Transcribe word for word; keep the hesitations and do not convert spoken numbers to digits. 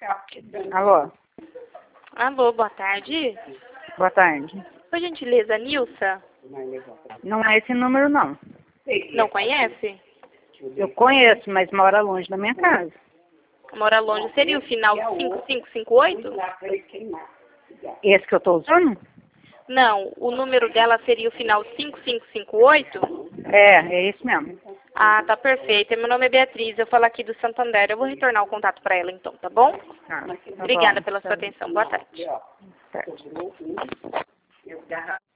Alô? Alô, boa tarde. Boa tarde. Por gentileza, Nilsa? Não é esse número, não. Não conhece? Eu conheço, mas mora longe da minha casa. Mora longe. Seria o final cinco cinco cinco oito? Esse que eu tô usando? Não, o número dela seria o final cinco cinco cinco oito? É, é isso mesmo. Ah, tá perfeito. Meu nome é Beatriz, eu falo aqui do Santander. Eu vou retornar o contato para ela então, tá bom? Tá, tá Obrigada bom. pela sua atenção. Boa tarde. Certo.